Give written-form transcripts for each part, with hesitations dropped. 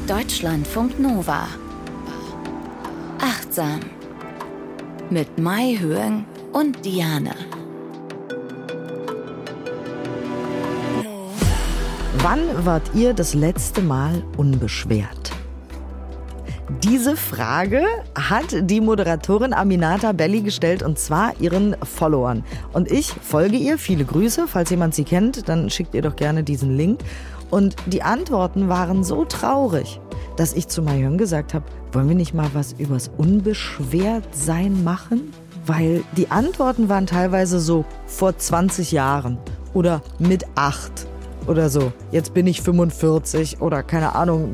Deutschlandfunk Nova. Achtsam. Mit Mai Höeng und Diane. Wann wart ihr das letzte Mal unbeschwert? Diese Frage hat die Moderatorin Aminata Belli gestellt, und zwar ihren Followern. Und ich folge ihr. Viele Grüße. Falls jemand sie kennt, dann schickt ihr doch gerne diesen Link. Und die Antworten waren so traurig, dass ich zu Mai Höeng gesagt habe, wollen wir nicht mal was übers Unbeschwertsein machen? Weil die Antworten waren teilweise so vor 20 Jahren oder mit 8 oder so. Jetzt bin ich 45 oder keine Ahnung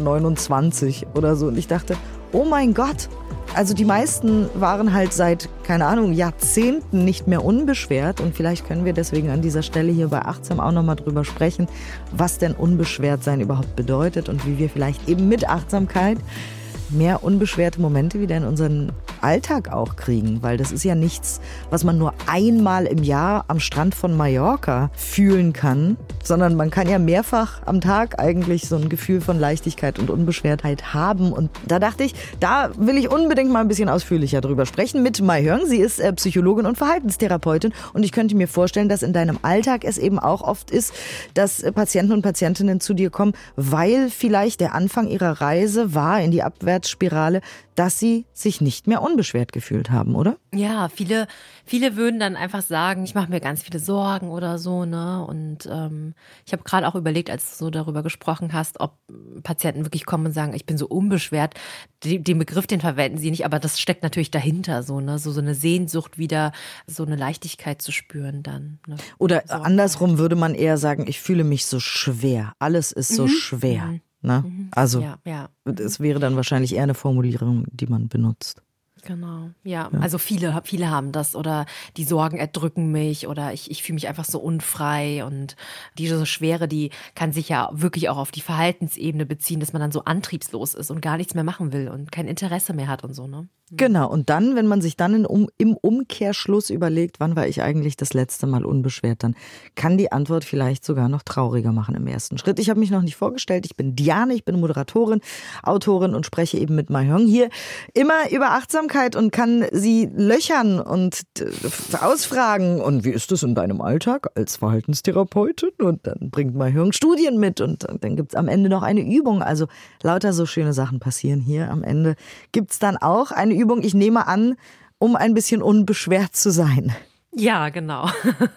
29 oder so. Und ich dachte, oh mein Gott. Also die meisten waren halt seit, keine Ahnung, Jahrzehnten nicht mehr unbeschwert. Und vielleicht können wir deswegen an dieser Stelle hier bei Achtsam auch nochmal drüber sprechen, was denn Unbeschwertsein überhaupt bedeutet und wie wir vielleicht eben mit Achtsamkeit mehr unbeschwerte Momente wieder in unseren Alltag auch kriegen. Weil das ist ja nichts, was man nur einmal im Jahr am Strand von Mallorca fühlen kann, sondern man kann ja mehrfach am Tag eigentlich so ein Gefühl von Leichtigkeit und Unbeschwertheit haben. Und da dachte ich, da will ich unbedingt mal ein bisschen ausführlicher drüber sprechen mit Mai Höeng. Sie ist Psychologin und Verhaltenstherapeutin, und ich könnte mir vorstellen, dass in deinem Alltag es eben auch oft ist, dass Patienten und Patientinnen zu dir kommen, weil vielleicht der Anfang ihrer Reise war in die Abwärtsspirale, dass sie sich nicht mehr unbeschwert gefühlt haben, oder? Ja, viele würden dann einfach sagen, ich mache mir ganz viele Sorgen oder so, ne? Und ich habe gerade auch überlegt, als du so darüber gesprochen hast, ob Patienten wirklich kommen und sagen, ich bin so unbeschwert. Den Begriff, den verwenden sie nicht, aber das steckt natürlich dahinter, so, ne? So eine Sehnsucht wieder, so eine Leichtigkeit zu spüren dann. Ne? Oder andersrum würde man eher sagen, ich fühle mich so schwer. Alles ist so schwer. Ne? Also es wäre dann wahrscheinlich eher eine Formulierung, die man benutzt. Genau, ja. Also viele haben das, oder die Sorgen erdrücken mich, oder ich fühle mich einfach so unfrei, und diese Schwere, die kann sich ja wirklich auch auf die Verhaltensebene beziehen, dass man dann so antriebslos ist und gar nichts mehr machen will und kein Interesse mehr hat und so, ne? Genau, und dann, wenn man sich dann im Umkehrschluss überlegt, wann war ich eigentlich das letzte Mal unbeschwert, dann kann die Antwort vielleicht sogar noch trauriger machen im ersten Schritt. Ich habe mich noch nicht vorgestellt, ich bin Diane, ich bin Moderatorin, Autorin und spreche eben mit Mai Höeng hier immer über Achtsamkeit und kann sie löchern und ausfragen. Und wie ist es in deinem Alltag als Verhaltenstherapeutin? Und dann bringt Mai Höeng Studien mit, und dann gibt's am Ende noch eine Übung. Also lauter so schöne Sachen passieren hier. Am Ende gibt's dann auch eine Übung, ich nehme an, um ein bisschen unbeschwert zu sein. Ja, genau.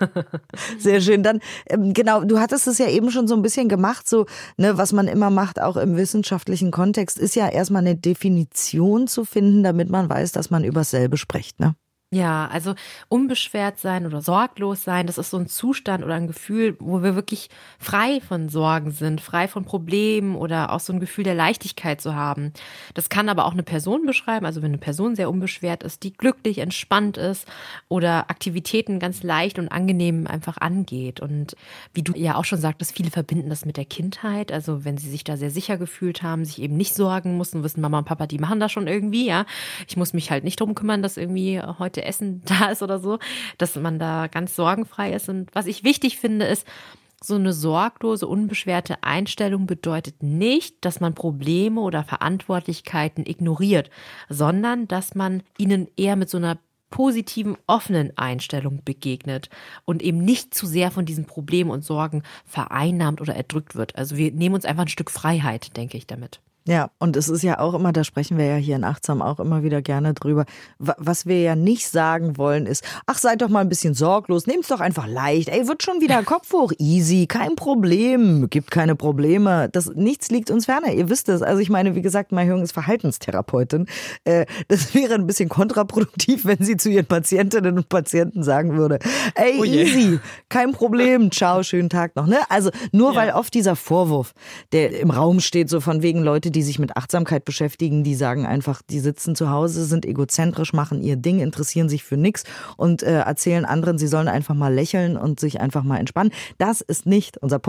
Sehr schön. Dann, genau, du hattest es ja eben schon so ein bisschen gemacht, so, ne, was man immer macht, auch im wissenschaftlichen Kontext, ist ja erstmal eine Definition zu finden, damit man weiß, dass man über dasselbe spricht, ne? Ja, also unbeschwert sein oder sorglos sein, das ist so ein Zustand oder ein Gefühl, wo wir wirklich frei von Sorgen sind, frei von Problemen, oder auch so ein Gefühl der Leichtigkeit zu haben. Das kann aber auch eine Person beschreiben, also wenn eine Person sehr unbeschwert ist, die glücklich, entspannt ist oder Aktivitäten ganz leicht und angenehm einfach angeht. Und wie du ja auch schon sagtest, viele verbinden das mit der Kindheit, also wenn sie sich da sehr sicher gefühlt haben, sich eben nicht sorgen mussten, wissen Mama und Papa, die machen das schon irgendwie, ja. Ich muss mich halt nicht drum kümmern, dass irgendwie heute Essen da ist oder so, dass man da ganz sorgenfrei ist. Und was ich wichtig finde, ist, so eine sorglose, unbeschwerte Einstellung bedeutet nicht, dass man Probleme oder Verantwortlichkeiten ignoriert, sondern dass man ihnen eher mit so einer positiven, offenen Einstellung begegnet und eben nicht zu sehr von diesen Problemen und Sorgen vereinnahmt oder erdrückt wird. Also wir nehmen uns einfach ein Stück Freiheit, denke ich damit. Ja, und es ist ja auch immer, da sprechen wir ja hier in Achtsam auch immer wieder gerne drüber, was wir ja nicht sagen wollen ist, ach, seid doch mal ein bisschen sorglos, nehmt's doch einfach leicht, ey, wird schon wieder Kopf hoch, easy, kein Problem, gibt keine Probleme, nichts liegt uns ferner, ihr wisst es. Also ich meine, wie gesagt, Mai Höeng ist Verhaltenstherapeutin, das wäre ein bisschen kontraproduktiv, wenn sie zu ihren Patientinnen und Patienten sagen würde, ey, easy, kein Problem, ciao, schönen Tag noch, ne? Also nur weil oft dieser Vorwurf, der im Raum steht, so von wegen Leute, die sich mit Achtsamkeit beschäftigen, die sagen einfach, die sitzen zu Hause, sind egozentrisch, machen ihr Ding, interessieren sich für nichts und erzählen anderen, sie sollen einfach mal lächeln und sich einfach mal entspannen. Das ist nicht unser Punkt.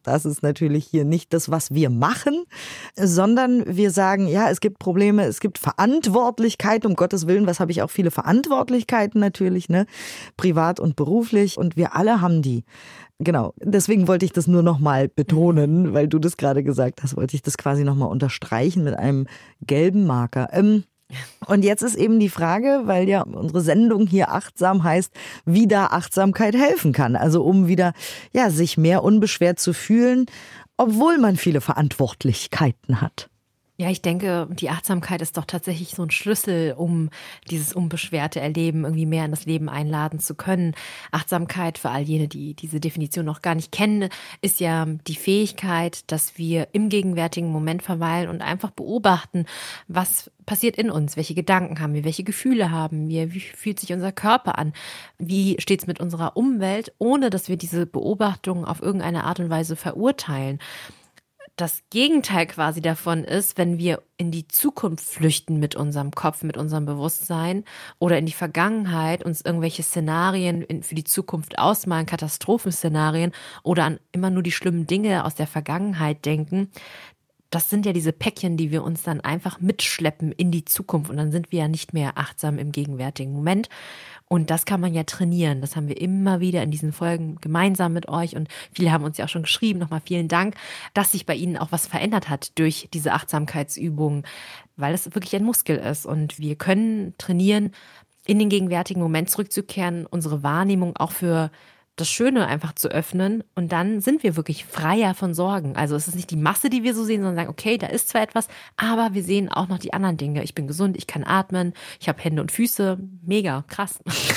Das ist natürlich hier nicht das, was wir machen, sondern wir sagen, ja, es gibt Probleme, es gibt Verantwortlichkeit, um Gottes Willen, was habe ich auch viele Verantwortlichkeiten natürlich, ne, privat und beruflich und wir alle haben die. Genau, deswegen wollte ich das nur nochmal betonen, weil du das gerade gesagt hast, wollte ich das quasi nochmal unterstreichen mit einem gelben Marker. Und jetzt ist eben die Frage, weil ja unsere Sendung hier achtsam heißt, wie da Achtsamkeit helfen kann. Also um wieder, ja, sich mehr unbeschwert zu fühlen, obwohl man viele Verantwortlichkeiten hat. Ja, ich denke, die Achtsamkeit ist doch tatsächlich so ein Schlüssel, um dieses unbeschwerte Erleben irgendwie mehr in das Leben einladen zu können. Achtsamkeit, für all jene, die diese Definition noch gar nicht kennen, ist ja die Fähigkeit, dass wir im gegenwärtigen Moment verweilen und einfach beobachten, was passiert in uns, welche Gedanken haben wir, welche Gefühle haben wir, wie fühlt sich unser Körper an, wie steht es mit unserer Umwelt, ohne dass wir diese Beobachtung auf irgendeine Art und Weise verurteilen. Das Gegenteil quasi davon ist, wenn wir in die Zukunft flüchten mit unserem Kopf, mit unserem Bewusstsein oder in die Vergangenheit uns irgendwelche Szenarien für die Zukunft ausmalen, Katastrophenszenarien oder an immer nur die schlimmen Dinge aus der Vergangenheit denken. Das sind ja diese Päckchen, die wir uns dann einfach mitschleppen in die Zukunft und dann sind wir ja nicht mehr achtsam im gegenwärtigen Moment. Und das kann man ja trainieren. Das haben wir immer wieder in diesen Folgen gemeinsam mit euch und viele haben uns ja auch schon geschrieben. Nochmal vielen Dank, dass sich bei Ihnen auch was verändert hat durch diese Achtsamkeitsübungen, weil es wirklich ein Muskel ist und wir können trainieren, in den gegenwärtigen Moment zurückzukehren, unsere Wahrnehmung auch für das Schöne einfach zu öffnen und dann sind wir wirklich freier von Sorgen. Also es ist nicht die Masse, die wir so sehen, sondern sagen, okay, da ist zwar etwas, aber wir sehen auch noch die anderen Dinge. Ich bin gesund, ich kann atmen, ich habe Hände und Füße. Mega, krass.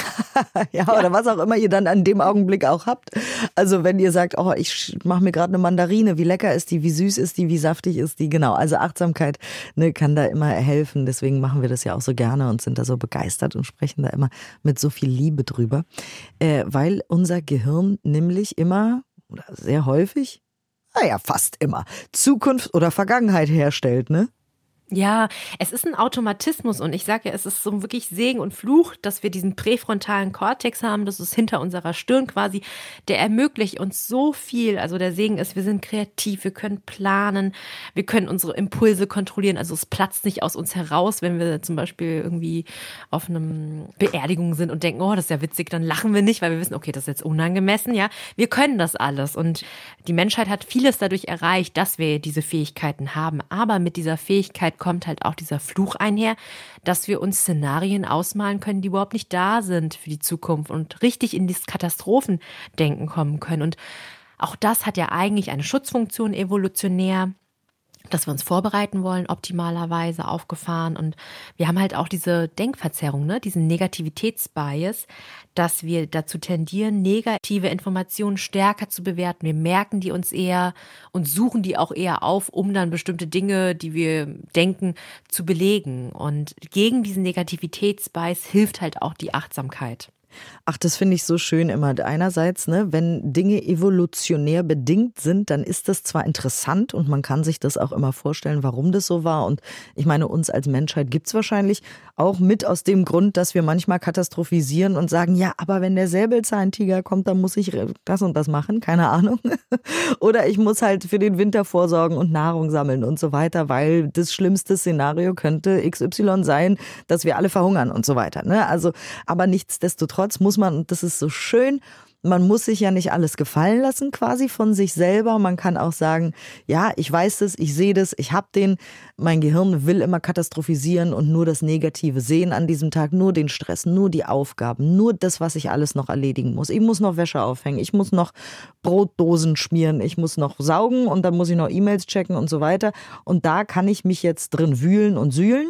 Ja, oder was auch immer ihr dann an dem Augenblick auch habt. Also wenn ihr sagt, oh, ich mache mir gerade eine Mandarine, wie lecker ist die, wie süß ist die, wie saftig ist die. Genau, also Achtsamkeit, ne, kann da immer helfen. Deswegen machen wir das ja auch so gerne und sind da so begeistert und sprechen da immer mit so viel Liebe drüber. Weil unser Gehirn nämlich immer, oder sehr häufig, naja, fast immer, Zukunft oder Vergangenheit herstellt, ne? Ja, es ist ein Automatismus und ich sage ja, es ist so wirklich Segen und Fluch, dass wir diesen präfrontalen Kortex haben, das ist hinter unserer Stirn quasi, der ermöglicht uns so viel. Also der Segen ist, wir sind kreativ, wir können planen, wir können unsere Impulse kontrollieren, also es platzt nicht aus uns heraus, wenn wir zum Beispiel irgendwie auf einem Beerdigung sind und denken, oh, das ist ja witzig, dann lachen wir nicht, weil wir wissen, okay, das ist jetzt unangemessen, ja. Wir können das alles und die Menschheit hat vieles dadurch erreicht, dass wir diese Fähigkeiten haben, aber mit dieser Fähigkeit kommt halt auch dieser Fluch einher, dass wir uns Szenarien ausmalen können, die überhaupt nicht da sind für die Zukunft und richtig in dieses Katastrophendenken kommen können. Und auch das hat ja eigentlich eine Schutzfunktion evolutionär, dass wir uns vorbereiten wollen, optimalerweise aufgefahren. Und wir haben halt auch diese Denkverzerrung, ne? Diesen Negativitätsbias, dass wir dazu tendieren, negative Informationen stärker zu bewerten. Wir merken die uns eher und suchen die auch eher auf, um dann bestimmte Dinge, die wir denken, zu belegen. Und gegen diesen Negativitätsbias hilft halt auch die Achtsamkeit. Ach, das finde ich so schön immer. Einerseits, ne, wenn Dinge evolutionär bedingt sind, dann ist das zwar interessant und man kann sich das auch immer vorstellen, warum das so war. Und ich meine, uns als Menschheit gibt's wahrscheinlich auch mit aus dem Grund, dass wir manchmal katastrophisieren und sagen, ja, aber wenn der Säbelzahntiger kommt, dann muss ich das und das machen, keine Ahnung. Oder ich muss halt für den Winter vorsorgen und Nahrung sammeln und so weiter, weil das schlimmste Szenario könnte XY sein, dass wir alle verhungern und so weiter. Ne? Also, aber nichtsdestotrotz muss man, und das ist so schön, man muss sich ja nicht alles gefallen lassen quasi von sich selber. Man kann auch sagen, ja, ich weiß das, ich sehe das, ich habe den, mein Gehirn will immer katastrophisieren und nur das Negative sehen an diesem Tag, nur den Stress, nur die Aufgaben, nur das, was ich alles noch erledigen muss. Ich muss noch Wäsche aufhängen, ich muss noch Brotdosen schmieren, ich muss noch saugen und dann muss ich noch E-Mails checken und so weiter. Und da kann ich mich jetzt drin wühlen und sühlen.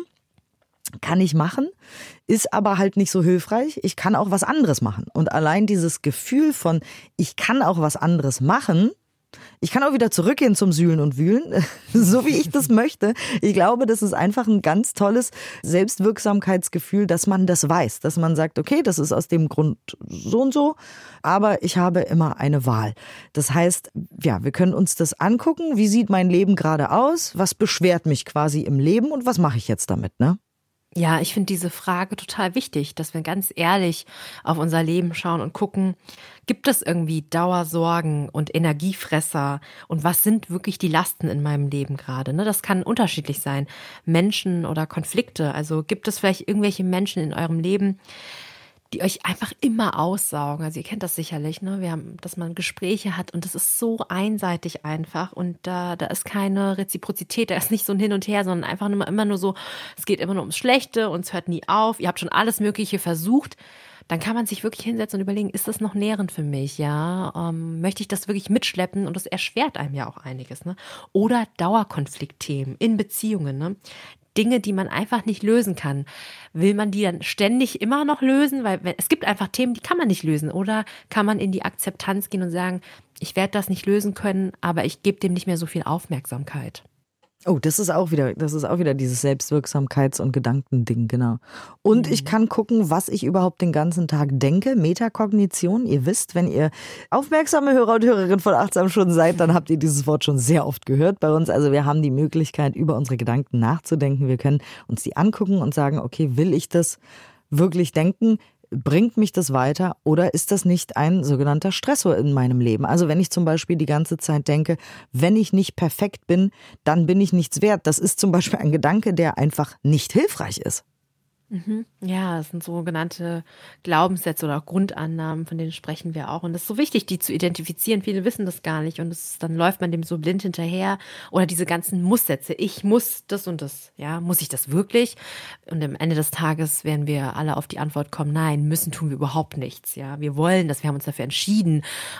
Kann ich machen, ist aber halt nicht so hilfreich. Ich kann auch was anderes machen. Und allein dieses Gefühl von, ich kann auch was anderes machen, ich kann auch wieder zurückgehen zum Sühlen und Wühlen, so wie ich das möchte. Ich glaube, das ist einfach ein ganz tolles Selbstwirksamkeitsgefühl, dass man das weiß, dass man sagt, okay, das ist aus dem Grund so und so, aber ich habe immer eine Wahl. Das heißt, ja, wir können uns das angucken, wie sieht mein Leben gerade aus, was beschwert mich quasi im Leben und was mache ich jetzt damit, ne? Ja, ich finde diese Frage total wichtig, dass wir ganz ehrlich auf unser Leben schauen und gucken, gibt es irgendwie Dauersorgen und Energiefresser und was sind wirklich die Lasten in meinem Leben gerade? Ne? Das kann unterschiedlich sein, Menschen oder Konflikte. Also gibt es vielleicht irgendwelche Menschen in eurem Leben, die euch einfach immer aussaugen. Also ihr kennt das sicherlich, ne? Dass man Gespräche hat und das ist so einseitig einfach und da ist keine Reziprozität, da ist nicht so ein Hin und Her, sondern einfach immer nur so, es geht immer nur ums Schlechte und es hört nie auf. Ihr habt schon alles Mögliche versucht. Dann kann man sich wirklich hinsetzen und überlegen, ist das noch nährend für mich, ja? Möchte ich das wirklich mitschleppen? Und das erschwert einem ja auch einiges, ne? Oder Dauerkonfliktthemen in Beziehungen, ne? Dinge, die man einfach nicht lösen kann. Will man die dann ständig immer noch lösen? Weil es gibt einfach Themen, die kann man nicht lösen. Oder kann man in die Akzeptanz gehen und sagen, ich werde das nicht lösen können, aber ich gebe dem nicht mehr so viel Aufmerksamkeit. Oh, das ist auch wieder dieses Selbstwirksamkeits- und Gedankending, genau. Und ich kann gucken, was ich überhaupt den ganzen Tag denke. Metakognition. Ihr wisst, wenn ihr aufmerksame Hörer und Hörerinnen von Achtsam schon seid, dann habt ihr dieses Wort schon sehr oft gehört bei uns. Also wir haben die Möglichkeit, über unsere Gedanken nachzudenken. Wir können uns die angucken und sagen, okay, will ich das wirklich denken? Bringt mich das weiter oder ist das nicht ein sogenannter Stressor in meinem Leben? Also wenn ich zum Beispiel die ganze Zeit denke, wenn ich nicht perfekt bin, dann bin ich nichts wert. Das ist zum Beispiel ein Gedanke, der einfach nicht hilfreich ist. Ja, das sind sogenannte Glaubenssätze oder auch Grundannahmen, von denen sprechen wir auch. Und es ist so wichtig, die zu identifizieren. Viele wissen das gar nicht. Und dann läuft man dem so blind hinterher. Oder diese ganzen Muss-Sätze. Ich muss das und das. Ja, muss ich das wirklich? Und am Ende des Tages werden wir alle auf die Antwort kommen, nein, müssen tun wir überhaupt nichts. Ja, wir wollen das, wir haben uns dafür entschieden.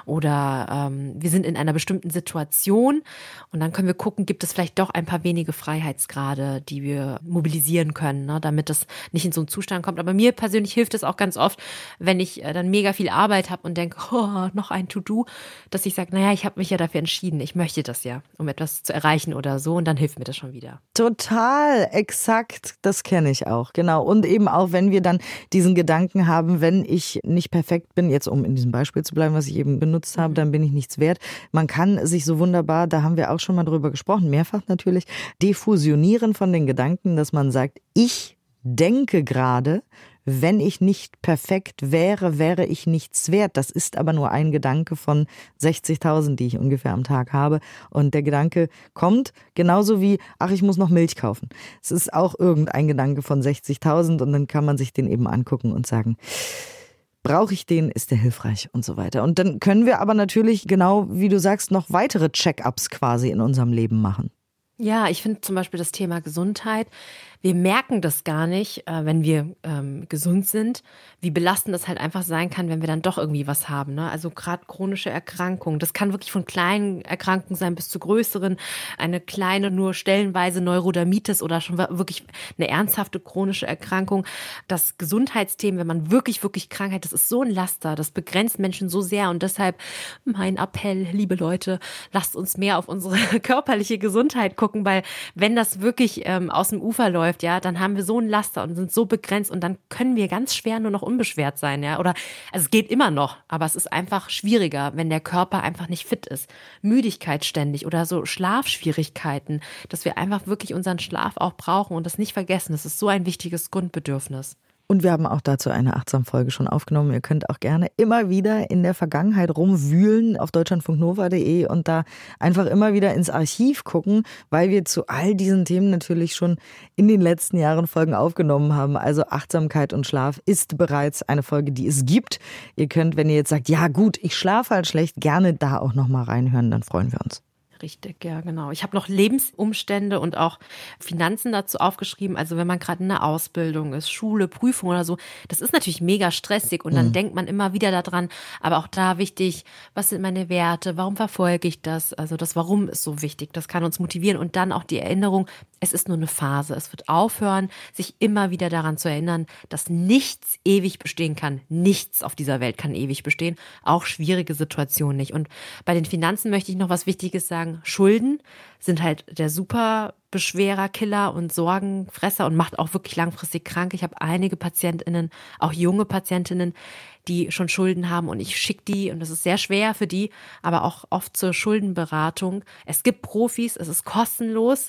Oder wir sind in einer bestimmten Situation. Und dann können wir gucken, gibt es vielleicht doch ein paar wenige Freiheitsgrade, die wir mobilisieren können, ne, damit das nicht in so einen Zustand kommt. Aber mir persönlich hilft es auch ganz oft, wenn ich dann mega viel Arbeit habe und denke, oh, noch ein To-Do, dass ich sage, naja, ich habe mich ja dafür entschieden, ich möchte das ja, um etwas zu erreichen oder so und dann hilft mir das schon wieder. Total, exakt, das kenne ich auch, genau. Und eben auch, wenn wir dann diesen Gedanken haben, wenn ich nicht perfekt bin, jetzt um in diesem Beispiel zu bleiben, was ich eben benutzt habe, dann bin ich nichts wert. Man kann sich so wunderbar, da haben wir auch schon mal drüber gesprochen, mehrfach natürlich, defusionieren von den Gedanken, dass man sagt, ich denke gerade, wenn ich nicht perfekt wäre, wäre ich nichts wert. Das ist aber nur ein Gedanke von 60.000, die ich ungefähr am Tag habe. Und der Gedanke kommt genauso wie, ach, ich muss noch Milch kaufen. Es ist auch irgendein Gedanke von 60.000 und dann kann man sich den eben angucken und sagen, brauche ich den, ist der hilfreich und so weiter. Und dann können wir aber natürlich, genau wie du sagst, noch weitere Check-ups quasi in unserem Leben machen. Ja, ich finde zum Beispiel das Thema Gesundheit. Wir merken das gar nicht, wenn wir gesund sind, wie belastend das halt einfach sein kann, wenn wir dann doch irgendwie was haben. Ne? Also gerade chronische Erkrankungen. Das kann wirklich von kleinen Erkrankungen sein bis zu größeren. Eine kleine, nur stellenweise Neurodermitis oder schon wirklich eine ernsthafte chronische Erkrankung. Das Gesundheitsthema, wenn man wirklich, wirklich krank hat, das ist so ein Laster. Das begrenzt Menschen so sehr. Und deshalb mein Appell, liebe Leute, lasst uns mehr auf unsere körperliche Gesundheit gucken, weil wenn das wirklich aus dem Ufer läuft, ja, dann haben wir so ein Laster und sind so begrenzt und dann können wir ganz schwer nur noch unbeschwert sein, ja, oder also es geht immer noch, aber es ist einfach schwieriger, wenn der Körper einfach nicht fit ist. Müdigkeit ständig oder so Schlafschwierigkeiten, dass wir einfach wirklich unseren Schlaf auch brauchen und das nicht vergessen. Das ist so ein wichtiges Grundbedürfnis. Und wir haben auch dazu eine Achtsam-Folge schon aufgenommen. Ihr könnt auch gerne immer wieder in der Vergangenheit rumwühlen auf deutschlandfunknova.de und da einfach immer wieder ins Archiv gucken, weil wir zu all diesen Themen natürlich schon in den letzten Jahren Folgen aufgenommen haben. Also Achtsamkeit und Schlaf ist bereits eine Folge, die es gibt. Ihr könnt, wenn ihr jetzt sagt, ja gut, ich schlafe halt schlecht, gerne da auch nochmal reinhören, dann freuen wir uns. Richtig, ja, genau. Ich habe noch Lebensumstände und auch Finanzen dazu aufgeschrieben. Also wenn man gerade in der Ausbildung ist, Schule, Prüfung oder so, das ist natürlich mega stressig und dann denkt man immer wieder daran. Aber auch da wichtig, was sind meine Werte? Warum verfolge ich das? Also das Warum ist so wichtig. Das kann uns motivieren und dann auch die Erinnerung, es ist nur eine Phase. Es wird aufhören, sich immer wieder daran zu erinnern, dass nichts ewig bestehen kann. Nichts auf dieser Welt kann ewig bestehen. Auch schwierige Situationen nicht. Und bei den Finanzen möchte ich noch was Wichtiges sagen. Schulden sind halt der super Beschwerer, Killer und Sorgenfresser und macht auch wirklich langfristig krank. Ich habe einige PatientInnen, auch junge PatientInnen, die schon Schulden haben und ich schicke die und das ist sehr schwer für die, aber auch oft zur Schuldenberatung. Es gibt Profis, es ist kostenlos.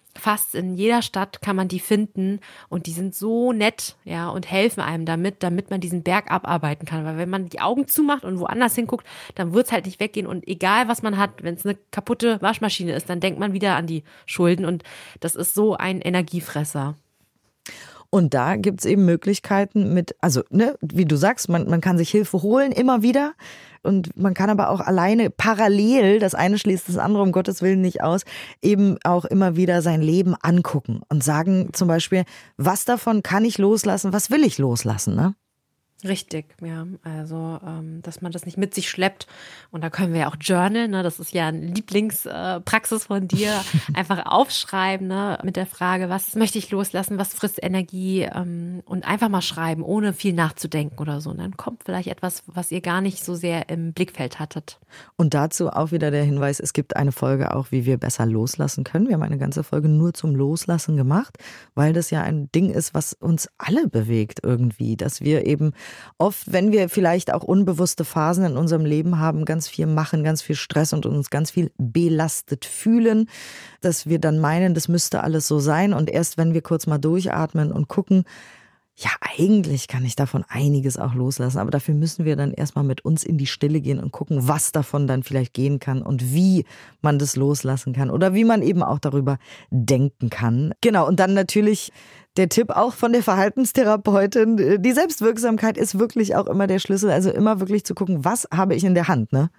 Fast in jeder Stadt kann man die finden und die sind so nett, ja, und helfen einem damit man diesen Berg abarbeiten kann. Weil wenn man die Augen zumacht und woanders hinguckt, dann wird es halt nicht weggehen. Und egal, was man hat, wenn es eine kaputte Waschmaschine ist, dann denkt man wieder an die Schulden. Und das ist so ein Energiefresser. Und da gibt's eben Möglichkeiten wie du sagst, man kann sich Hilfe holen, immer wieder. Und man kann aber auch alleine parallel, das eine schließt das andere um Gottes Willen nicht aus, eben auch immer wieder sein Leben angucken und sagen zum Beispiel, was davon kann ich loslassen, was will ich loslassen, ne? Richtig, ja. Also, dass man das nicht mit sich schleppt. Und da können wir ja auch journalen, ne? Das ist ja eine Lieblingspraxis von dir. Einfach aufschreiben, ne? Mit der Frage, was möchte ich loslassen, was frisst Energie? Und einfach mal schreiben, ohne viel nachzudenken oder so. Und dann kommt vielleicht etwas, was ihr gar nicht so sehr im Blickfeld hattet. Und dazu auch wieder der Hinweis, es gibt eine Folge auch, wie wir besser loslassen können. Wir haben eine ganze Folge nur zum Loslassen gemacht, weil das ja ein Ding ist, was uns alle bewegt irgendwie, dass wir eben oft, wenn wir vielleicht auch unbewusste Phasen in unserem Leben haben, ganz viel machen, ganz viel Stress und uns ganz viel belastet fühlen, dass wir dann meinen, das müsste alles so sein. Und erst wenn wir kurz mal durchatmen und gucken, ja, eigentlich kann ich davon einiges auch loslassen, aber dafür müssen wir dann erstmal mit uns in die Stille gehen und gucken, was davon dann vielleicht gehen kann und wie man das loslassen kann oder wie man eben auch darüber denken kann. Genau, und dann natürlich der Tipp auch von der Verhaltenstherapeutin, die Selbstwirksamkeit ist wirklich auch immer der Schlüssel, also immer wirklich zu gucken, was habe ich in der Hand, ne?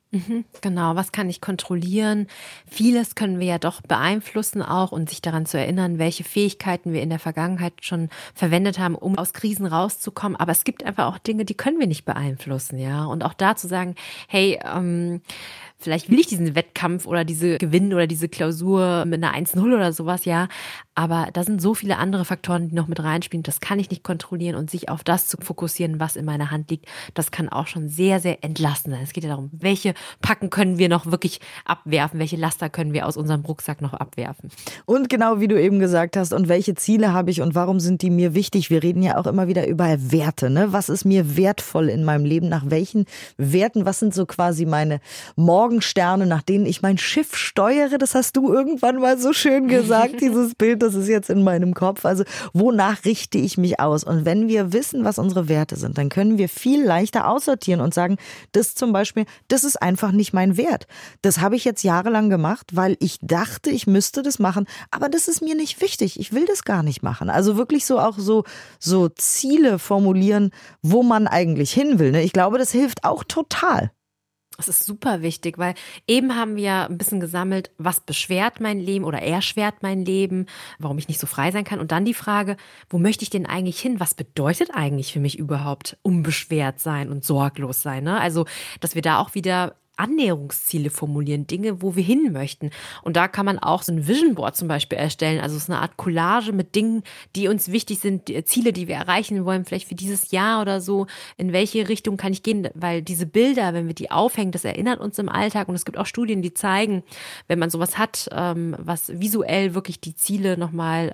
Genau, was kann ich kontrollieren? Vieles können wir ja doch beeinflussen auch und sich daran zu erinnern, welche Fähigkeiten wir in der Vergangenheit schon verwendet haben, um aus Krisen rauszukommen. Aber es gibt einfach auch Dinge, die können wir nicht beeinflussen, ja. Und auch da zu sagen, hey, vielleicht will ich diesen Wettkampf oder diese gewinnen oder diese Klausur mit einer 1-0 oder sowas, ja. Aber da sind so viele andere Faktoren, die noch mit reinspielen. Das kann ich nicht kontrollieren und sich auf das zu fokussieren, was in meiner Hand liegt, das kann auch schon sehr, sehr entlastend sein. Es geht ja darum, welche Packen können wir noch wirklich abwerfen, welche Laster können wir aus unserem Rucksack noch abwerfen. Und genau wie du eben gesagt hast, und welche Ziele habe ich und warum sind die mir wichtig? Wir reden ja auch immer wieder über Werte, ne? Was ist mir wertvoll in meinem Leben? Nach welchen Werten? Was sind so quasi meine Morgensterne, nach denen ich mein Schiff steuere? Das hast du irgendwann mal so schön gesagt, dieses Bild, das ist jetzt in meinem Kopf. Also wonach richte ich mich aus? Und wenn wir wissen, was unsere Werte sind, dann können wir viel leichter aussortieren und sagen, das zum Beispiel, das ist einfach nicht mein Wert. Das habe ich jetzt jahrelang gemacht, weil ich dachte, ich müsste das machen, aber das ist mir nicht wichtig. Ich will das gar nicht machen. Also wirklich so auch so Ziele formulieren, wo man eigentlich hin will. Ne? Ich glaube, das hilft auch total. Das ist super wichtig, weil eben haben wir ein bisschen gesammelt, was beschwert mein Leben oder erschwert mein Leben, warum ich nicht so frei sein kann. Und dann die Frage, wo möchte ich denn eigentlich hin? Was bedeutet eigentlich für mich überhaupt unbeschwert sein und sorglos sein? Ne? Also, dass wir da auch wieder Annäherungsziele formulieren, Dinge, wo wir hin möchten. Und da kann man auch so ein Vision Board zum Beispiel erstellen, also so eine Art Collage mit Dingen, die uns wichtig sind, Ziele, die wir erreichen wollen, vielleicht für dieses Jahr oder so. In welche Richtung kann ich gehen? Weil diese Bilder, wenn wir die aufhängen, das erinnert uns im Alltag. Und es gibt auch Studien, die zeigen, wenn man sowas hat, was visuell wirklich die Ziele nochmal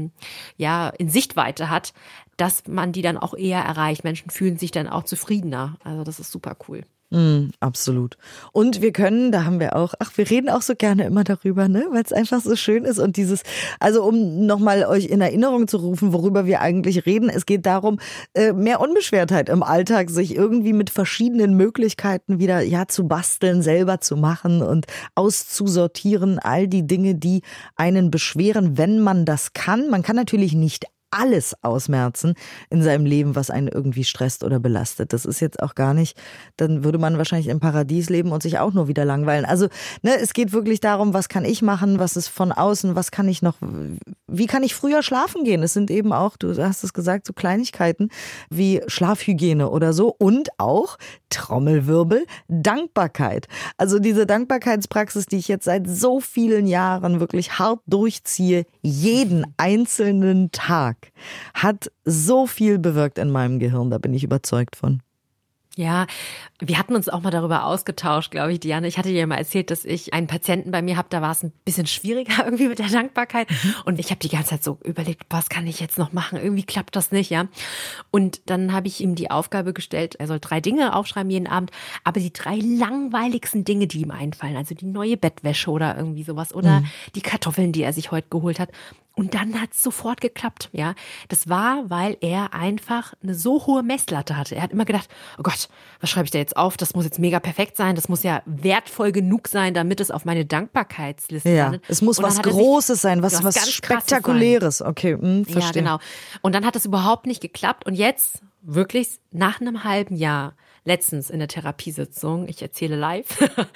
in Sichtweite hat, dass man die dann auch eher erreicht. Menschen fühlen sich dann auch zufriedener. Also das ist super cool. Absolut. Und wir können, da haben wir auch, wir reden auch so gerne immer darüber, ne, weil es einfach so schön ist und also um nochmal euch in Erinnerung zu rufen, worüber wir eigentlich reden, es geht darum, mehr Unbeschwertheit im Alltag, sich irgendwie mit verschiedenen Möglichkeiten wieder, zu basteln, selber zu machen und auszusortieren, all die Dinge, die einen beschweren, wenn man das kann. Man kann natürlich nicht alles ausmerzen in seinem Leben, was einen irgendwie stresst oder belastet. Das ist jetzt auch gar nicht, dann würde man wahrscheinlich im Paradies leben und sich auch nur wieder langweilen. Also, es geht wirklich darum, was kann ich machen, was ist von außen, was kann ich noch, wie kann ich früher schlafen gehen? Es sind eben auch, du hast es gesagt, so Kleinigkeiten wie Schlafhygiene oder so und auch Trommelwirbel, Dankbarkeit. Also diese Dankbarkeitspraxis, die ich jetzt seit so vielen Jahren wirklich hart durchziehe, jeden einzelnen Tag, hat so viel bewirkt in meinem Gehirn, da bin ich überzeugt von. Ja, wir hatten uns auch mal darüber ausgetauscht, glaube ich, Diane. Ich hatte dir ja mal erzählt, dass ich einen Patienten bei mir habe, da war es ein bisschen schwieriger irgendwie mit der Dankbarkeit. Und ich habe die ganze Zeit so überlegt, was kann ich jetzt noch machen? Irgendwie klappt das nicht, ja. Und dann habe ich ihm die Aufgabe gestellt, er soll 3 Dinge aufschreiben jeden Abend, aber die 3 langweiligsten Dinge, die ihm einfallen, also die neue Bettwäsche oder irgendwie sowas oder die Kartoffeln, die er sich heute geholt hat. Und dann hat es sofort geklappt, ja. Das war, weil er einfach eine so hohe Messlatte hatte. Er hat immer gedacht, oh Gott, was schreibe ich da jetzt auf? Das muss jetzt mega perfekt sein. Das muss ja wertvoll genug sein, damit es auf meine Dankbarkeitsliste landet. Es muss was Großes sein, was Spektakuläres. Okay, verstehe. Ja, genau. Und dann hat es überhaupt nicht geklappt. Und jetzt, wirklich nach einem halben Jahr, letztens in der Therapiesitzung, ich erzähle live,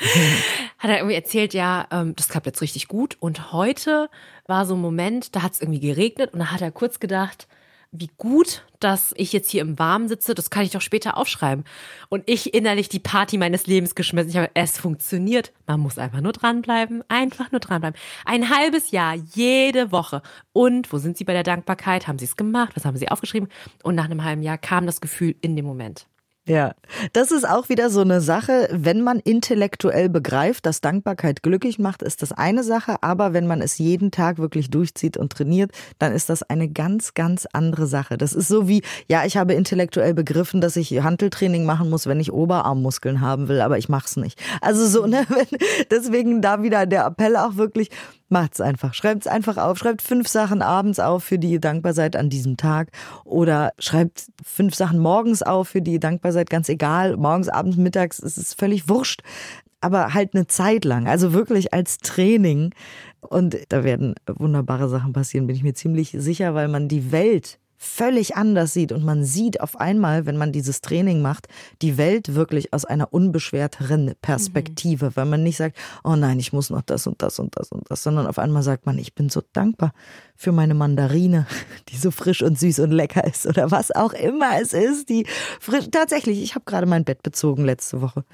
hat er irgendwie erzählt, ja, das klappt jetzt richtig gut. Und heute war so ein Moment, da hat es irgendwie geregnet und da hat er kurz gedacht, wie gut, dass ich jetzt hier im Warmen sitze, das kann ich doch später aufschreiben. Und ich innerlich die Party meines Lebens geschmissen. Ich habe, es funktioniert. Man muss einfach nur dranbleiben, einfach nur dranbleiben. Ein halbes Jahr, jede Woche. Und wo sind Sie bei der Dankbarkeit? Haben Sie es gemacht? Was haben Sie aufgeschrieben? Und nach einem halben Jahr kam das Gefühl in dem Moment. Ja, das ist auch wieder so eine Sache, wenn man intellektuell begreift, dass Dankbarkeit glücklich macht, ist das eine Sache, aber wenn man es jeden Tag wirklich durchzieht und trainiert, dann ist das eine ganz, ganz andere Sache. Das ist so wie, ja, ich habe intellektuell begriffen, dass ich Hanteltraining machen muss, wenn ich Oberarmmuskeln haben will, aber ich mach's nicht. Also so, ne, deswegen da wieder der Appell auch wirklich, macht's einfach. Schreibt's einfach auf. Schreibt 5 Sachen abends auf, für die ihr dankbar seid an diesem Tag. Oder schreibt 5 Sachen morgens auf, für die ihr dankbar seid. Ganz egal. Morgens, abends, mittags. Es ist völlig wurscht. Aber halt eine Zeit lang. Also wirklich als Training. Und da werden wunderbare Sachen passieren, bin ich mir ziemlich sicher, weil man die Welt völlig anders sieht und man sieht auf einmal, wenn man dieses Training macht, die Welt wirklich aus einer unbeschwerteren Perspektive, weil man nicht sagt, oh nein, ich muss noch das und das und das und das, sondern auf einmal sagt man, ich bin so dankbar für meine Mandarine, die so frisch und süß und lecker ist oder was auch immer es ist, die frisch, tatsächlich, ich habe gerade mein Bett bezogen letzte Woche,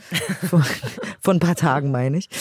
vor ein paar Tagen meine ich,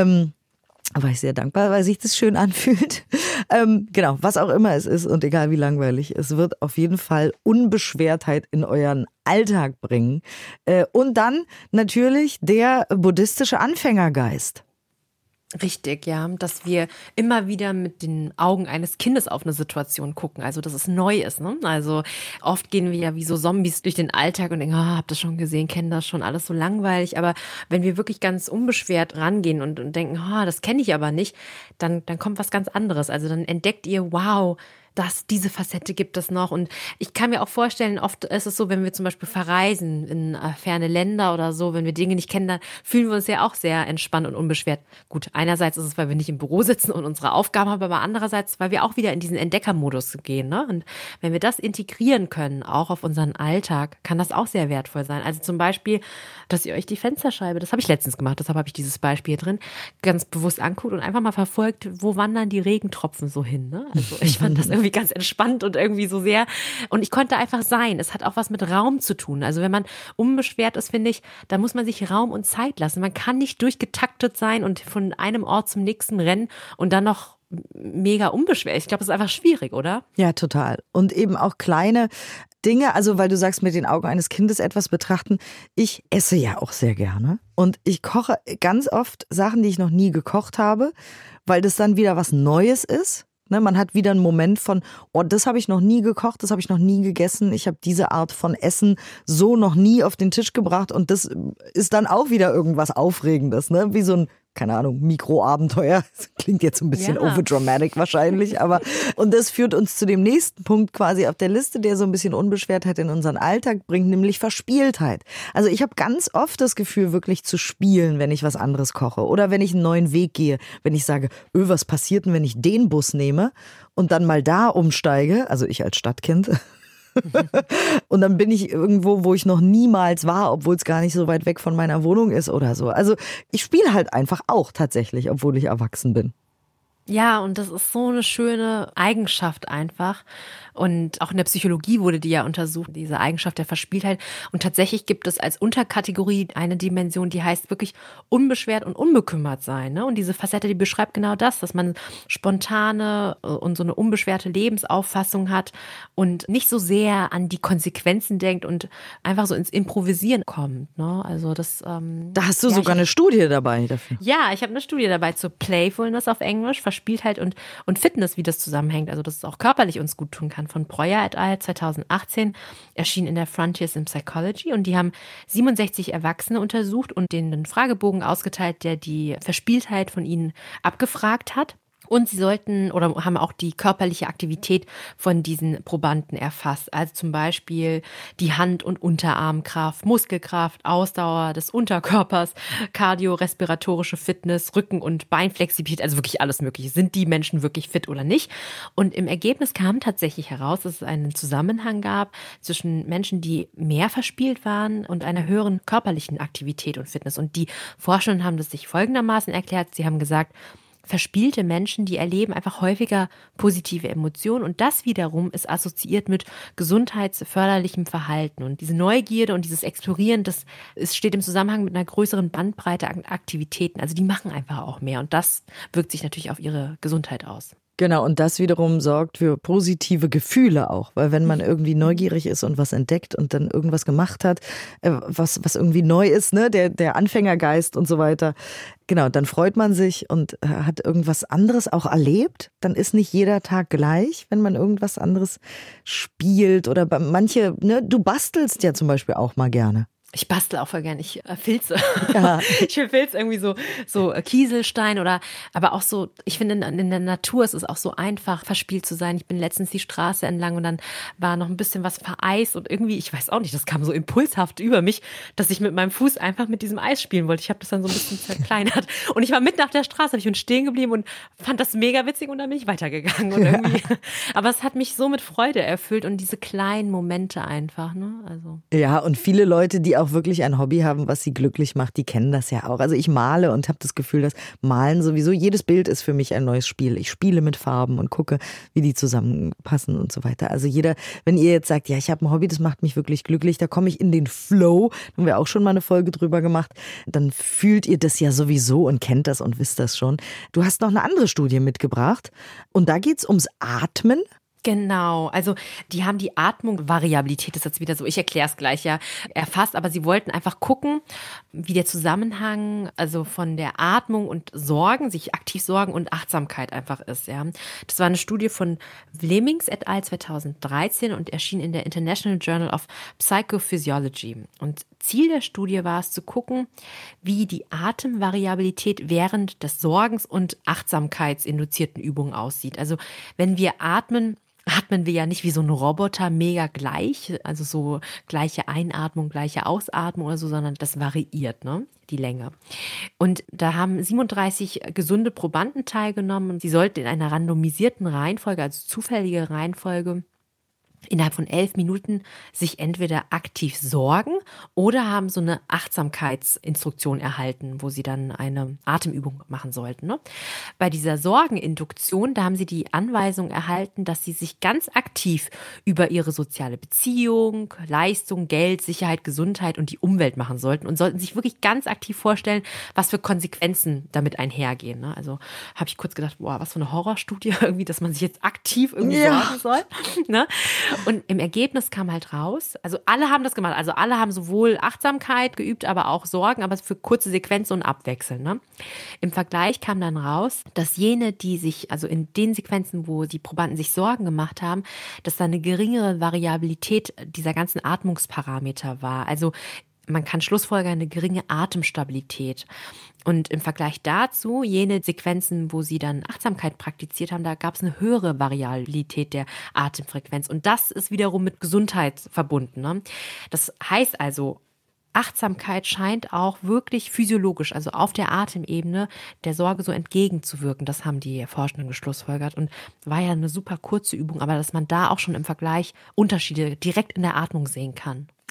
war ich sehr dankbar, weil sich das schön anfühlt. Genau, was auch immer es ist und egal wie langweilig, es wird auf jeden Fall Unbeschwertheit in euren Alltag bringen. Und dann natürlich der buddhistische Anfängergeist. Richtig, ja, dass wir immer wieder mit den Augen eines Kindes auf eine Situation gucken, also dass es neu ist, ne? Also oft gehen wir ja wie so Zombies durch den Alltag und denken, habt das schon gesehen, kennen das schon, alles so langweilig, aber wenn wir wirklich ganz unbeschwert rangehen und denken, das kenne ich aber nicht, dann kommt was ganz anderes, also dann entdeckt ihr, wow, diese Facette gibt es noch. Und ich kann mir auch vorstellen, oft ist es so, wenn wir zum Beispiel verreisen in ferne Länder oder so, wenn wir Dinge nicht kennen, dann fühlen wir uns ja auch sehr entspannt und unbeschwert. Gut, einerseits ist es, weil wir nicht im Büro sitzen und unsere Aufgaben haben, aber andererseits, weil wir auch wieder in diesen Entdeckermodus gehen, ne? Und wenn wir das integrieren können, auch auf unseren Alltag, kann das auch sehr wertvoll sein. Also zum Beispiel, dass ihr euch die Fensterscheibe, das habe ich letztens gemacht, deshalb habe ich dieses Beispiel hier drin, ganz bewusst anguckt und einfach mal verfolgt, wo wandern die Regentropfen so hin, ne? Also ich fand das irgendwie ganz entspannt und irgendwie so sehr. Und ich konnte einfach sein. Es hat auch was mit Raum zu tun. Also wenn man unbeschwert ist, finde ich, da muss man sich Raum und Zeit lassen. Man kann nicht durchgetaktet sein und von einem Ort zum nächsten rennen und dann noch mega unbeschwert. Ich glaube, das ist einfach schwierig, oder? Ja, total. Und eben auch kleine Dinge, also weil du sagst, mit den Augen eines Kindes etwas betrachten. Ich esse ja auch sehr gerne und ich koche ganz oft Sachen, die ich noch nie gekocht habe, weil das dann wieder was Neues ist. Ne, man hat wieder einen Moment von, oh, das habe ich noch nie gekocht, das habe ich noch nie gegessen, ich habe diese Art von Essen so noch nie auf den Tisch gebracht und das ist dann auch wieder irgendwas Aufregendes, ne? Wie so ein, keine Ahnung, Mikroabenteuer. Das klingt jetzt ein bisschen overdramatic wahrscheinlich, aber und das führt uns zu dem nächsten Punkt quasi auf der Liste, der so ein bisschen Unbeschwertheit in unseren Alltag bringt, nämlich Verspieltheit. Also ich habe ganz oft das Gefühl, wirklich zu spielen, wenn ich was anderes koche oder wenn ich einen neuen Weg gehe, wenn ich sage, was passiert denn, wenn ich den Bus nehme und dann mal da umsteige, also ich als Stadtkind. Und dann bin ich irgendwo, wo ich noch niemals war, obwohl es gar nicht so weit weg von meiner Wohnung ist oder so. Also ich spiele halt einfach auch tatsächlich, obwohl ich erwachsen bin. Ja, und das ist so eine schöne Eigenschaft einfach. Und auch in der Psychologie wurde die ja untersucht, diese Eigenschaft der Verspieltheit. Und tatsächlich gibt es als Unterkategorie eine Dimension, die heißt wirklich unbeschwert und unbekümmert sein. Ne? Und diese Facette, die beschreibt genau das, dass man spontane und so eine unbeschwerte Lebensauffassung hat und nicht so sehr an die Konsequenzen denkt und einfach so ins Improvisieren kommt. Ne? Also das. Da hast du sogar eine Studie dabei dafür. Ja, ich habe eine Studie dabei zur Playfulness auf Englisch, Verspieltheit und Fitness, wie das zusammenhängt. Also dass es auch körperlich uns gut tun kann. Von Breuer et al. 2018 erschien in der Frontiers in Psychology und die haben 67 Erwachsene untersucht und denen einen Fragebogen ausgeteilt, der die Verspieltheit von ihnen abgefragt hat. Und sie sollten oder haben auch die körperliche Aktivität von diesen Probanden erfasst. Also zum Beispiel die Hand- und Unterarmkraft, Muskelkraft, Ausdauer des Unterkörpers, kardiorespiratorische Fitness, Rücken- und Beinflexibilität, also wirklich alles Mögliche. Sind die Menschen wirklich fit oder nicht? Und im Ergebnis kam tatsächlich heraus, dass es einen Zusammenhang gab zwischen Menschen, die mehr verspielt waren und einer höheren körperlichen Aktivität und Fitness. Und die Forschenden haben das sich folgendermaßen erklärt. Sie haben gesagt, verspielte Menschen, die erleben einfach häufiger positive Emotionen und das wiederum ist assoziiert mit gesundheitsförderlichem Verhalten. Und diese Neugierde und dieses Explorieren, steht im Zusammenhang mit einer größeren Bandbreite an Aktivitäten. Also die machen einfach auch mehr und das wirkt sich natürlich auf ihre Gesundheit aus. Genau, und das wiederum sorgt für positive Gefühle auch, weil wenn man irgendwie neugierig ist und was entdeckt und dann irgendwas gemacht hat, was irgendwie neu ist, ne, der Anfängergeist und so weiter, genau, dann freut man sich und hat irgendwas anderes auch erlebt. Dann ist nicht jeder Tag gleich, wenn man irgendwas anderes spielt oder manche, ne, du bastelst ja zum Beispiel auch mal gerne. Ich bastel auch voll gern, ich filze. Ja. Ich filze irgendwie so Kieselstein aber auch so, ich finde in der Natur ist es auch so einfach, verspielt zu sein. Ich bin letztens die Straße entlang und dann war noch ein bisschen was vereist und irgendwie, ich weiß auch nicht, das kam so impulshaft über mich, dass ich mit meinem Fuß einfach mit diesem Eis spielen wollte. Ich habe das dann so ein bisschen zerkleinert und ich war mitten auf der Straße, habe ich stehen geblieben und fand das mega witzig und dann bin ich weitergegangen und irgendwie, aber es hat mich so mit Freude erfüllt und diese kleinen Momente einfach, ne? Also. Ja, und viele Leute, die auch wirklich ein Hobby haben, was sie glücklich macht, die kennen das ja auch. Also ich male und habe das Gefühl, dass Malen sowieso, jedes Bild ist für mich ein neues Spiel. Ich spiele mit Farben und gucke, wie die zusammenpassen und so weiter. Also wenn ihr jetzt sagt, ja, ich habe ein Hobby, das macht mich wirklich glücklich, da komme ich in den Flow, da haben wir auch schon mal eine Folge drüber gemacht, dann fühlt ihr das ja sowieso und kennt das und wisst das schon. Du hast noch eine andere Studie mitgebracht und da geht's ums Atmen. Genau, also die haben die Atmung-Variabilität, das ist jetzt wieder so, ich erkläre es gleich ja, erfasst, aber sie wollten einfach gucken, wie der Zusammenhang also von der Atmung und Sorgen, sich aktiv sorgen und Achtsamkeit einfach ist. Ja. Das war eine Studie von Vlemings et al. 2013 und erschien in der International Journal of Psychophysiology. Und Ziel der Studie war es zu gucken, wie die Atemvariabilität während des Sorgens- und Achtsamkeitsinduzierten Übungen aussieht. Also wenn wir atmen wir ja nicht wie so ein Roboter mega gleich, also so gleiche Einatmung, gleiche Ausatmung oder so, sondern das variiert, ne, die Länge. Und da haben 37 gesunde Probanden teilgenommen und sie sollten in einer randomisierten Reihenfolge, also zufällige Reihenfolge, innerhalb von 11 Minuten sich entweder aktiv sorgen oder haben so eine Achtsamkeitsinstruktion erhalten, wo sie dann eine Atemübung machen sollten. Ne? Bei dieser Sorgeninduktion, da haben sie die Anweisung erhalten, dass sie sich ganz aktiv über ihre soziale Beziehung, Leistung, Geld, Sicherheit, Gesundheit und die Umwelt machen sollten und sollten sich wirklich ganz aktiv vorstellen, was für Konsequenzen damit einhergehen. Ne? Also habe ich kurz gedacht, boah, was für eine Horrorstudie irgendwie, dass man sich jetzt aktiv irgendwie sorgen soll. Ne? Und im Ergebnis kam halt raus, also alle haben das gemacht, also alle haben sowohl Achtsamkeit geübt, aber auch Sorgen, aber für kurze Sequenzen und abwechselnd. Ne? Im Vergleich kam dann raus, dass jene, die sich, also in den Sequenzen, wo die Probanden sich Sorgen gemacht haben, dass da eine geringere Variabilität dieser ganzen Atmungsparameter war. Also man kann schlussfolgern, eine geringe Atemstabilität. Und im Vergleich dazu, jene Sequenzen, wo sie dann Achtsamkeit praktiziert haben, da gab es eine höhere Variabilität der Atemfrequenz. Und das ist wiederum mit Gesundheit verbunden. Ne? Das heißt also, Achtsamkeit scheint auch wirklich physiologisch, also auf der Atemebene, der Sorge so entgegenzuwirken. Das haben die Forschenden geschlussfolgert. Und war ja eine super kurze Übung, aber dass man da auch schon im Vergleich Unterschiede direkt in der Atmung sehen kann.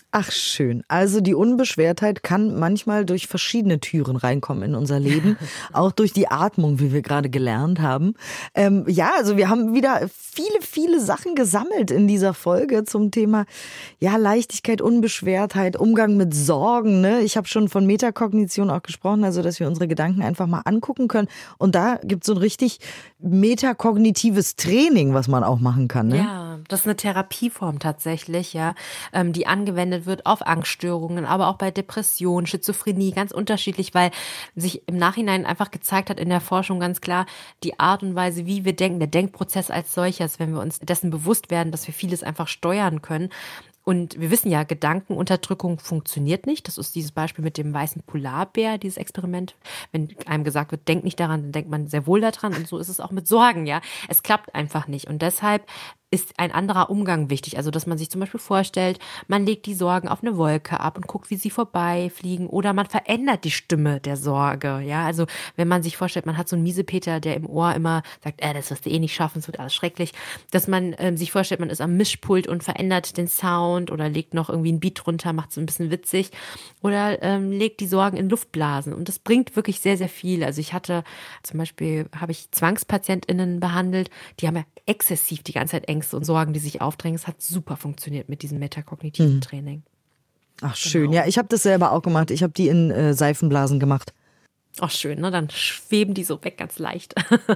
Ach schön. Also die Unbeschwertheit kann manchmal durch verschiedene Türen reinkommen in unser Leben. Auch durch die Atmung, wie wir gerade gelernt haben. Also wir haben wieder viele Sachen gesammelt in dieser Folge zum Thema Leichtigkeit, Unbeschwertheit, Umgang mit Sorgen. Ne? Ich habe schon von Metakognition auch gesprochen, also dass wir unsere Gedanken einfach mal angucken können. Und da gibt es so ein richtig metakognitives Training, was man auch machen kann. Ne? Ja, das ist eine Therapieform tatsächlich, die angewendet wird auf Angststörungen, aber auch bei Depressionen, Schizophrenie, ganz unterschiedlich, weil sich im Nachhinein einfach gezeigt hat in der Forschung ganz klar, die Art und Weise, wie wir denken, der Denkprozess als solches, wenn wir uns dessen bewusst werden, dass wir vieles einfach steuern können. Und wir wissen ja, Gedankenunterdrückung funktioniert nicht. Das ist dieses Beispiel mit dem weißen Polarbär, dieses Experiment. Wenn einem gesagt wird, denk nicht daran, dann denkt man sehr wohl daran. Und so ist es auch mit Sorgen, ja. Es klappt einfach nicht. Und deshalb ist ein anderer Umgang wichtig. Also, dass man sich zum Beispiel vorstellt, man legt die Sorgen auf eine Wolke ab und guckt, wie sie vorbeifliegen. Oder man verändert die Stimme der Sorge, ja. Also, wenn man sich vorstellt, man hat so einen Miesepeter, der im Ohr immer sagt, das wirst du eh nicht schaffen, es wird alles schrecklich. Dass man sich vorstellt, man ist am Mischpult und verändert den Sound oder legt noch irgendwie ein Beat drunter, macht es ein bisschen witzig. Oder legt die Sorgen in Luftblasen. Und das bringt wirklich sehr, sehr viel. Also, habe ich ZwangspatientInnen behandelt, die haben ja exzessiv die ganze Zeit Ängste und Sorgen, die sich aufdrängen. Es hat super funktioniert mit diesem metakognitiven Training. Ach schön, ja, ich habe das selber auch gemacht. Ich habe die in Seifenblasen gemacht. Ach schön, ne? Dann schweben die so weg, ganz leicht.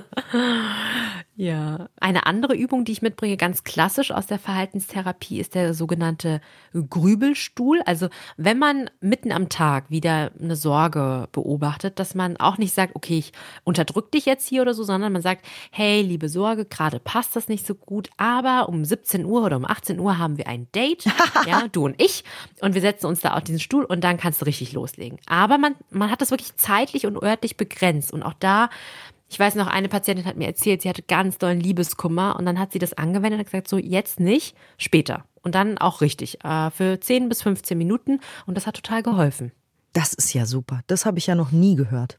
Ja. Eine andere Übung, die ich mitbringe, ganz klassisch aus der Verhaltenstherapie, ist der sogenannte Grübelstuhl. Also wenn man mitten am Tag wieder eine Sorge beobachtet, dass man auch nicht sagt, okay, ich unterdrück dich jetzt hier oder so, sondern man sagt, hey, liebe Sorge, gerade passt das nicht so gut, aber um 17 Uhr oder um 18 Uhr haben wir ein Date, ja, du und ich, und wir setzen uns da auf diesen Stuhl und dann kannst du richtig loslegen. Aber man hat das wirklich zeitlich und örtlich begrenzt. Und auch da, ich weiß noch, eine Patientin hat mir erzählt, sie hatte ganz dollen Liebeskummer und dann hat sie das angewendet und gesagt, so jetzt nicht, später. Und dann auch richtig, für 10 bis 15 Minuten und das hat total geholfen. Das ist ja super. Das habe ich ja noch nie gehört.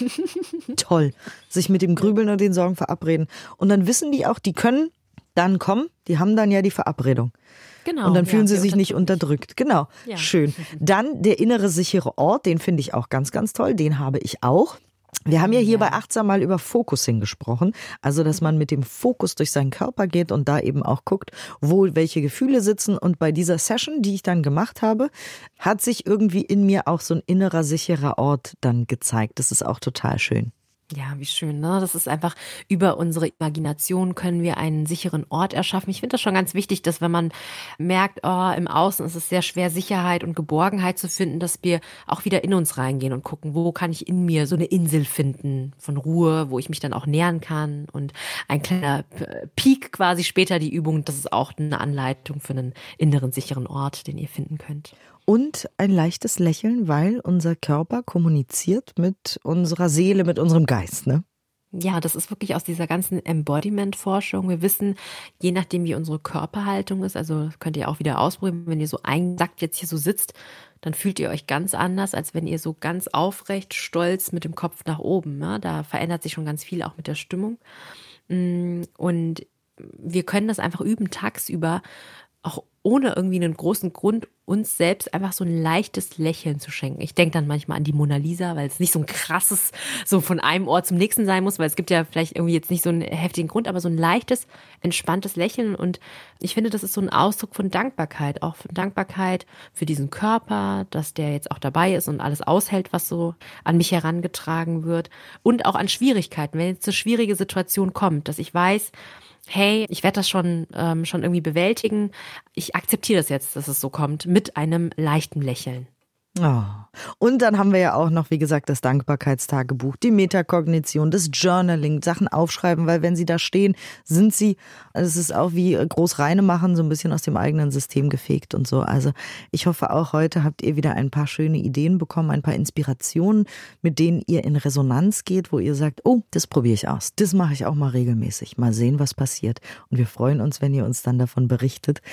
Toll. Sich mit dem Grübeln und den Sorgen verabreden. Und dann wissen die auch, die können dann kommen, die haben dann ja die Verabredung. Genau. Und dann fühlen sie sich nicht unterdrückt. Genau. Ja. Schön. Dann der innere sichere Ort, den finde ich auch ganz, ganz toll. Den habe ich auch. Wir haben ja hier bei Achtsam mal über Focusing gesprochen. Also, dass man mit dem Fokus durch seinen Körper geht und da eben auch guckt, wo welche Gefühle sitzen. Und bei dieser Session, die ich dann gemacht habe, hat sich irgendwie in mir auch so ein innerer sicherer Ort dann gezeigt. Das ist auch total schön. Ja, wie schön, ne? Das ist einfach, über unsere Imagination können wir einen sicheren Ort erschaffen. Ich finde das schon ganz wichtig, dass wenn man merkt, im Außen ist es sehr schwer, Sicherheit und Geborgenheit zu finden, dass wir auch wieder in uns reingehen und gucken, wo kann ich in mir so eine Insel finden von Ruhe, wo ich mich dann auch nähern kann. Und ein kleiner Peak quasi später, die Übung, das ist auch eine Anleitung für einen inneren sicheren Ort, den ihr finden könnt. Und ein leichtes Lächeln, weil unser Körper kommuniziert mit unserer Seele, mit unserem Geist, ne? Ja, das ist wirklich aus dieser ganzen Embodiment-Forschung. Wir wissen, je nachdem wie unsere Körperhaltung ist, also das könnt ihr auch wieder ausprobieren, wenn ihr so eingesackt jetzt hier so sitzt, dann fühlt ihr euch ganz anders, als wenn ihr so ganz aufrecht, stolz mit dem Kopf nach oben, ne? Da verändert sich schon ganz viel auch mit der Stimmung. Und wir können das einfach üben, tagsüber, auch ohne irgendwie einen großen Grund, uns selbst einfach so ein leichtes Lächeln zu schenken. Ich denke dann manchmal an die Mona Lisa, weil es nicht so ein krasses, so von einem Ort zum nächsten sein muss, weil es gibt ja vielleicht irgendwie jetzt nicht so einen heftigen Grund, aber so ein leichtes, entspanntes Lächeln. Und ich finde, das ist so ein Ausdruck von Dankbarkeit, auch von Dankbarkeit für diesen Körper, dass der jetzt auch dabei ist und alles aushält, was so an mich herangetragen wird. Und auch an Schwierigkeiten, wenn jetzt eine schwierige Situation kommt, dass ich weiß, hey, ich werde das schon irgendwie bewältigen. Ich akzeptiere das jetzt, dass es so kommt, mit einem leichten Lächeln. Oh. Und dann haben wir ja auch noch, wie gesagt, das Dankbarkeitstagebuch, die Metakognition, das Journaling, Sachen aufschreiben, weil wenn sie da stehen, sind sie, es ist auch wie groß reine machen, so ein bisschen aus dem eigenen System gefegt und so. Also ich hoffe auch heute habt ihr wieder ein paar schöne Ideen bekommen, ein paar Inspirationen, mit denen ihr in Resonanz geht, wo ihr sagt, oh, das probiere ich aus, das mache ich auch mal regelmäßig, mal sehen, was passiert. Und wir freuen uns, wenn ihr uns dann davon berichtet,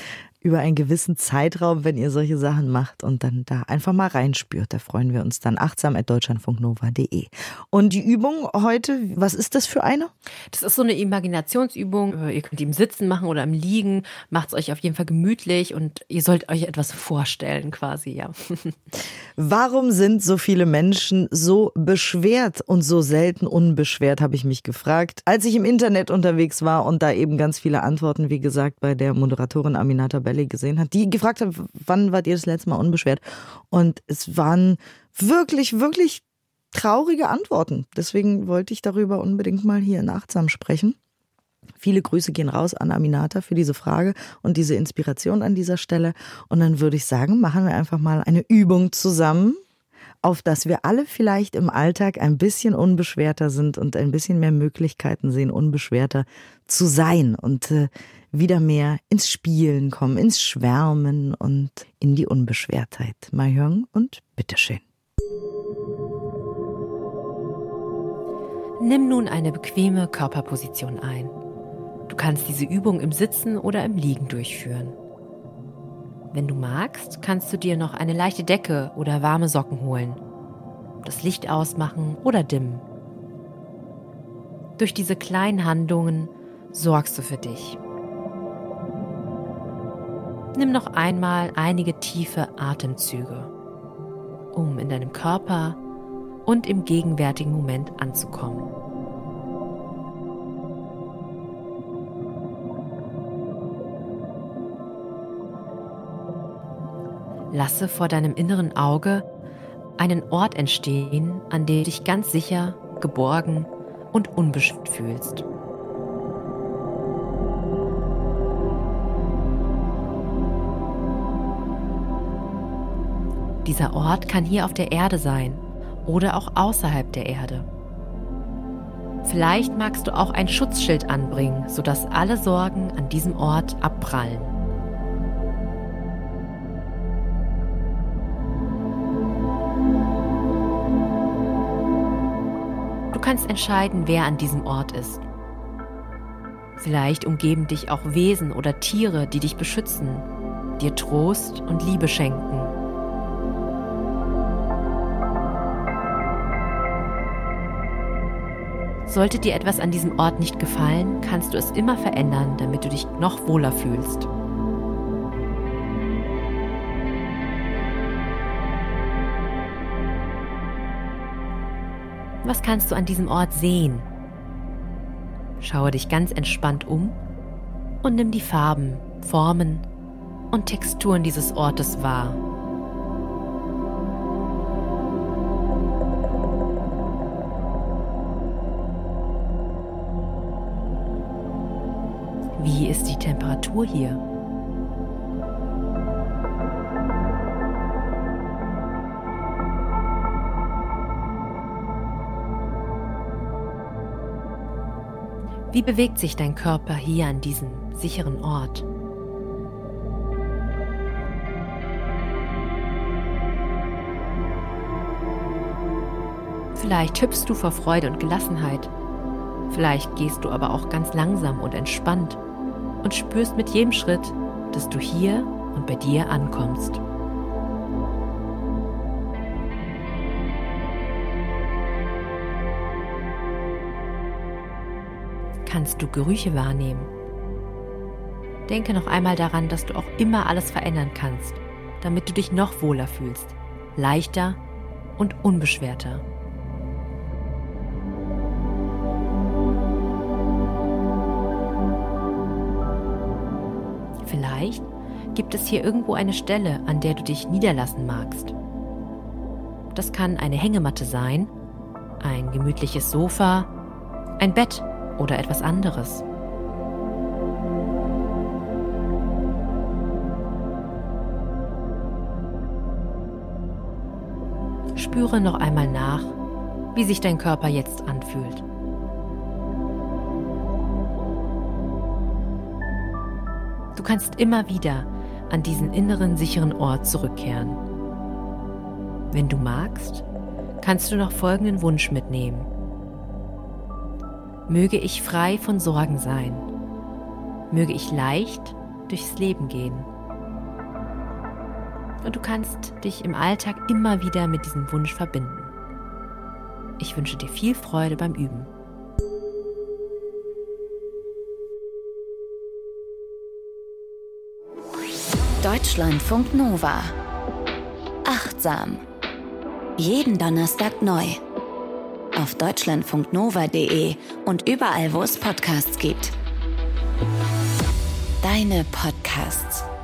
über einen gewissen Zeitraum, wenn ihr solche Sachen macht und dann da einfach mal reinspürt. Da freuen wir uns dann. achtsam@deutschlandfunknova.de. Und die Übung heute, was ist das für eine? Das ist so eine Imaginationsübung. Ihr könnt die im Sitzen machen oder im Liegen. Macht es euch auf jeden Fall gemütlich und ihr sollt euch etwas vorstellen quasi, ja. Warum sind so viele Menschen so beschwert und so selten unbeschwert, habe ich mich gefragt. Als ich im Internet unterwegs war und da eben ganz viele Antworten, wie gesagt, bei der Moderatorin Aminata Belli gesehen hat, die gefragt hat, wann wart ihr das letzte Mal unbeschwert? Und es waren wirklich, wirklich traurige Antworten. Deswegen wollte ich darüber unbedingt mal hier in Achtsam sprechen. Viele Grüße gehen raus an Aminata für diese Frage und diese Inspiration an dieser Stelle. Und dann würde ich sagen, machen wir einfach mal eine Übung zusammen, auf dass wir alle vielleicht im Alltag ein bisschen unbeschwerter sind und ein bisschen mehr Möglichkeiten sehen, unbeschwerter zu sein und wieder mehr ins Spielen kommen, ins Schwärmen und in die Unbeschwertheit. Mal hören und bitteschön. Nimm nun eine bequeme Körperposition ein. Du kannst diese Übung im Sitzen oder im Liegen durchführen. Wenn du magst, kannst du dir noch eine leichte Decke oder warme Socken holen, das Licht ausmachen oder dimmen. Durch diese kleinen Handlungen sorgst du für dich. Nimm noch einmal einige tiefe Atemzüge, um in deinem Körper und im gegenwärtigen Moment anzukommen. Lasse vor deinem inneren Auge einen Ort entstehen, an dem du dich ganz sicher, geborgen und unbeschwert fühlst. Dieser Ort kann hier auf der Erde sein oder auch außerhalb der Erde. Vielleicht magst du auch ein Schutzschild anbringen, sodass alle Sorgen an diesem Ort abprallen. Du kannst entscheiden, wer an diesem Ort ist. Vielleicht umgeben dich auch Wesen oder Tiere, die dich beschützen, dir Trost und Liebe schenken. Sollte dir etwas an diesem Ort nicht gefallen, kannst du es immer verändern, damit du dich noch wohler fühlst. Was kannst du an diesem Ort sehen? Schaue dich ganz entspannt um und nimm die Farben, Formen und Texturen dieses Ortes wahr. Wie ist die Temperatur hier? Wie bewegt sich dein Körper hier an diesem sicheren Ort? Vielleicht hüpfst du vor Freude und Gelassenheit. Vielleicht gehst du aber auch ganz langsam und entspannt und spürst mit jedem Schritt, dass du hier und bei dir ankommst. Kannst du Gerüche wahrnehmen? Denke noch einmal daran, dass du auch immer alles verändern kannst, damit du dich noch wohler fühlst, leichter und unbeschwerter. Vielleicht gibt es hier irgendwo eine Stelle, an der du dich niederlassen magst. Das kann eine Hängematte sein, ein gemütliches Sofa, ein Bett oder etwas anderes. Spüre noch einmal nach, wie sich dein Körper jetzt anfühlt. Du kannst immer wieder an diesen inneren sicheren Ort zurückkehren. Wenn du magst, kannst du noch folgenden Wunsch mitnehmen. Möge ich frei von Sorgen sein. Möge ich leicht durchs Leben gehen. und du kannst dich im Alltag immer wieder mit diesem Wunsch verbinden. Ich wünsche dir viel Freude beim Üben. Deutschlandfunk Nova. Achtsam. Jeden Donnerstag neu. Auf deutschlandfunknova.de und überall, wo es Podcasts gibt. Deine Podcasts.